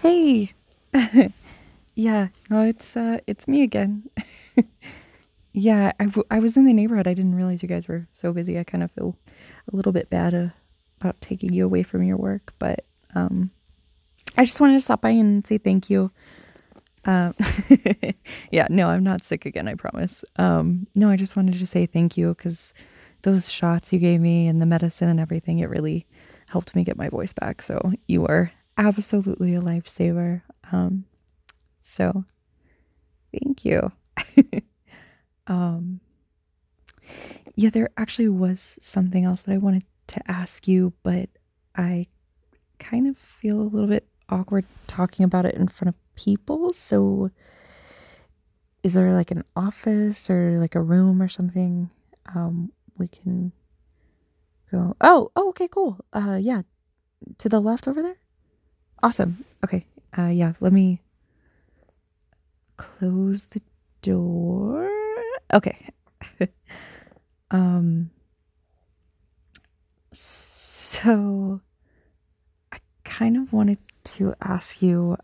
Hey. Yeah, no, it's me again. Yeah, I was in the neighborhood. I didn't realize you guys were so busy. I kind of feel a little bit bad about taking you away from your work, but um I just wanted to stop by and say thank you. Um yeah, no, I'm not sick again, I promise. No, I just wanted to say thank you cuz those shots you gave me and the medicine and everything, it really helped me get my voice back. So, you are absolutely a lifesaver. So thank you. Um, yeah, there actually was something else that I wanted to ask you, but I kind of feel a little bit awkward talking about it in front of people. So, is there like an office or like a room or something we can go? Oh, okay, cool. Yeah, to the left over there. Awesome. Okay. Yeah, let me close the door. Okay. Um, so kind of wanted to ask you,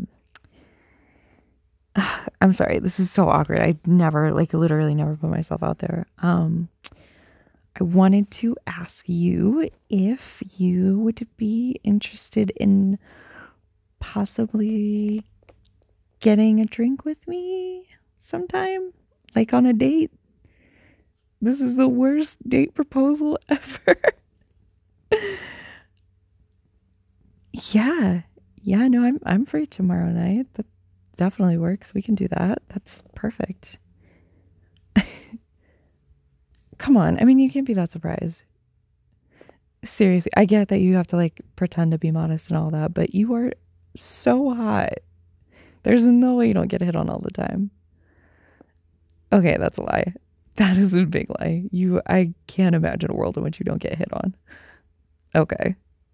I'm sorry, this is so awkward. I never, like, literally never put myself out there. I wanted to ask you if you would be interested in possibly getting a drink with me sometime, like on a date. This is the worst date proposal ever. Yeah. Yeah, no, I'm free tomorrow night. That definitely works. We can do that. That's perfect. Come on. I mean, you can't be that surprised. Seriously, I get that you have to like pretend to be modest and all that, but you are so hot. There's no way you don't get hit on all the time. Okay, that's a lie. That is a big lie. I can't imagine a world in which you don't get hit on. Okay.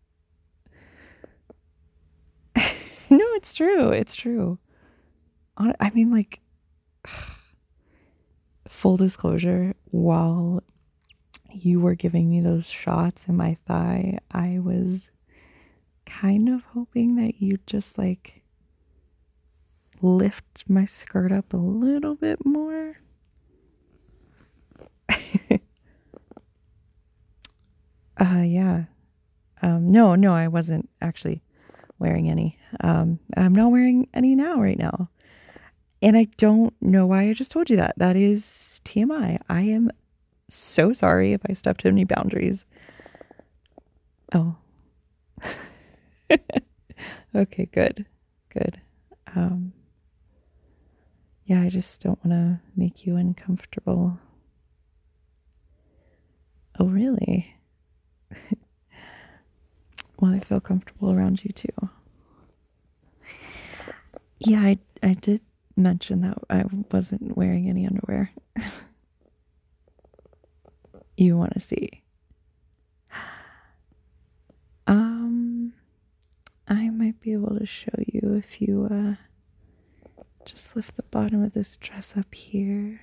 No, it's true. It's true. I mean, like, full disclosure, while you were giving me those shots in my thigh, I was kind of hoping that you'd just like lift my skirt up a little bit more. Yeah. No, I wasn't actually wearing any. I'm not wearing any now, right now. And I don't know why I just told you that. That is TMI. I am so sorry if I stepped in any boundaries. Oh, okay, good. Good. Um, yeah, I just don't want to make you uncomfortable. Oh, really? Well, I feel comfortable around you too. Yeah, I did mention that I wasn't wearing any underwear. You want to see? Um, I might be able to show you if you just lift the bottom of this dress up here.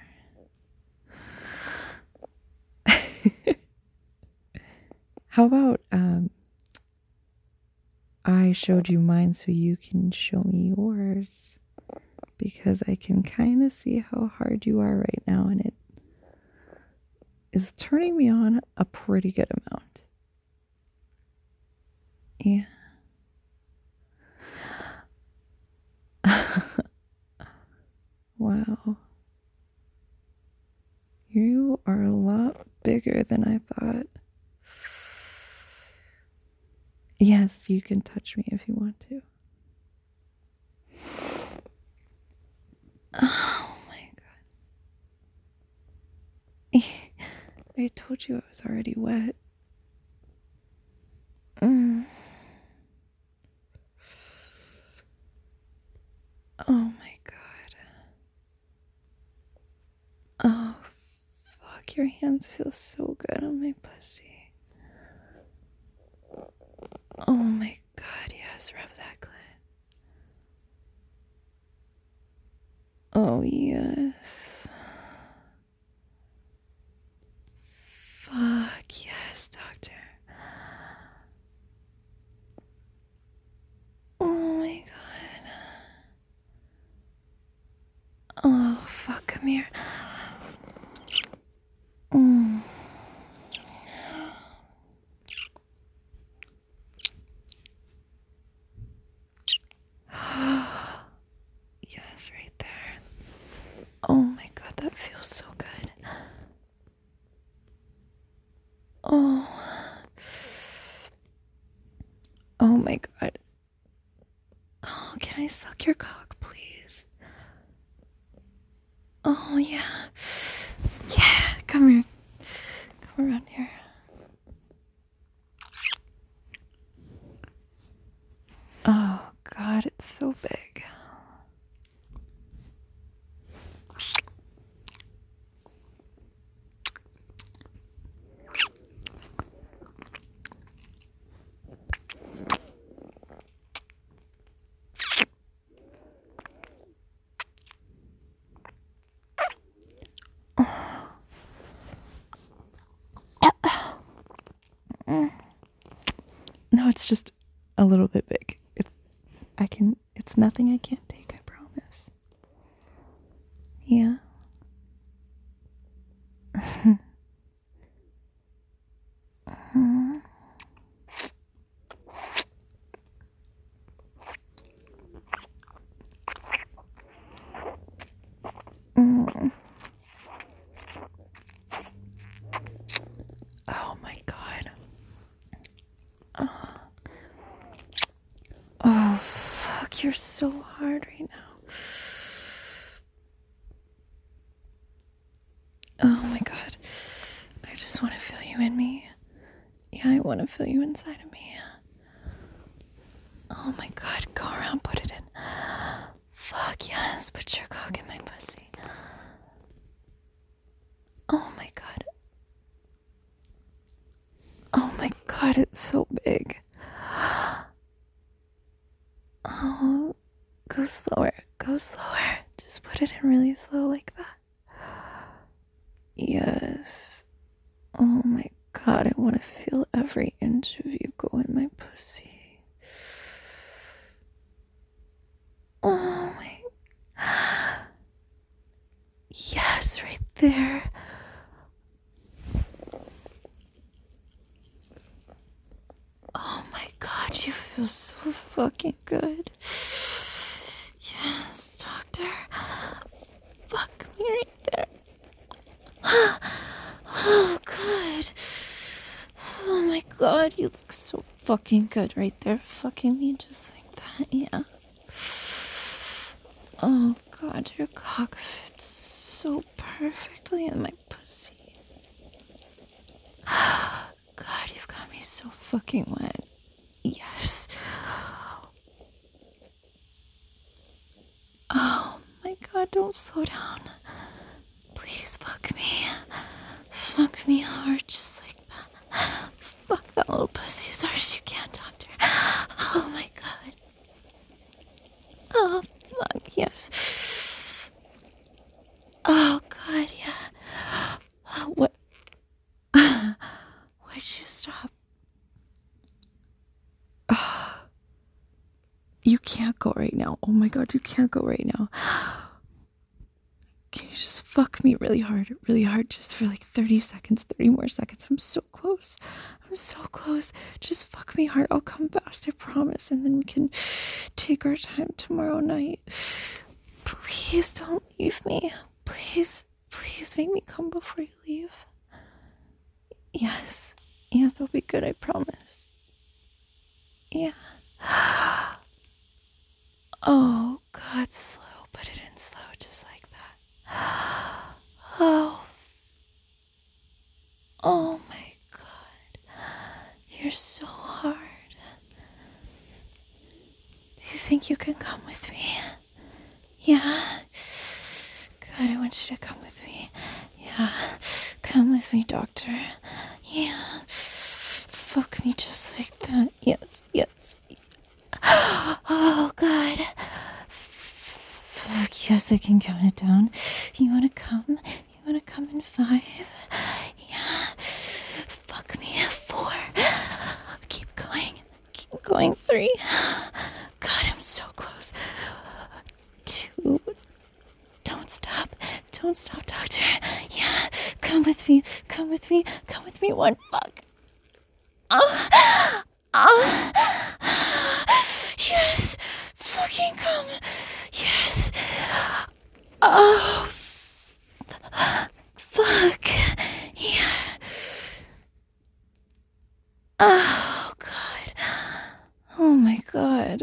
How about I showed you mine so you can show me yours? Because I can kind of see how hard you are right now, and it is turning me on a pretty good amount. Yeah. Wow. You are a lot bigger than I thought. Yes, you can touch me if you want to. Oh my god. I told you I was already wet. Mm. Oh my god. Oh, fuck. Your hands feel so good on my pussy. Oh my god, yes. Rub that clit. Oh, yes. Fuck, yes, doctor. Oh my god. fuck, come here. Mm. Yes, right there. Oh my god, that feels so good. Oh. Oh my god. Oh, can I suck your cock, please? Oh, yeah. Yeah, come here. Come around here. Oh god, it's so big. No, it's just a little bit big. It's nothing I can't take, I promise. Yeah. Mm. Oh my god. Oh, fuck, you're so hard right now. Oh my god. I just want to feel you in me. Yeah, I want to feel you inside of me. Oh my god, go around, put it in. Fuck yes, put your cock in my pussy. Oh my god. Oh my god, it's so big. Oh, go slower, go slower. Just put it in really slow like that. Yes. Oh my god, I want to feel every inch of you go in my pussy. Oh my. Yes, right there. Oh my god, you feel so fucking good. Yes, doctor. Fuck me right there. Oh, good. Oh my god, you look so fucking good right there. Fucking me just like that, yeah. Oh god, your cock fits so perfectly in my pussy. God, you've got me so fucking wet. Yes. Oh my god, don't slow down. Please fuck me. Fuck me hard just like that. Fuck that little pussy as hard as you can, doctor. Oh my god. Oh fuck, yes. Oh god, yeah. What? Why'd you stop? You can't go right now. Oh my god, you can't go right now. Can you just fuck me really hard, just for like 30 seconds, 30 more seconds? I'm so close. I'm so close. Just fuck me hard. I'll come fast, I promise. And then we can take our time tomorrow night. Please don't leave me. Please make me come before you leave. Yes, it'll be good, I promise. Yeah. Oh, God, slow. Put it in slow, just like that. Oh my god. You're so hard. Do you think you can come with me? Yeah? God, I want you to come with me. Yeah. Come with me, doctor. Yeah. Fuck me just like that. Yes. Oh, God. Fuck, yes, I can count it down. You wanna come? You wanna come in 5? Yeah. Fuck me. 4. Keep going. 3. God, I'm so close. 2. Don't stop. Don't stop, doctor. Yeah, come with me. Come with me. Come with me. One fuck. Yes. Fucking come. Yes. Oh, fuck. Yeah. Oh, God. Oh, my God.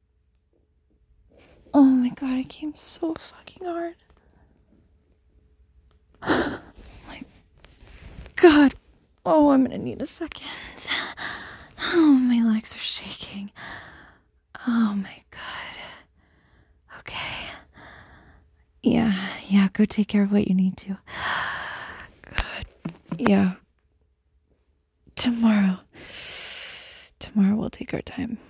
Oh, my God. It came so fucking hard. Oh, my God. Oh, I'm gonna need a second. Oh, my legs are shaking. Oh, my God. Okay. Yeah, go take care of what you need to. God. Yeah. Tomorrow we'll take our time.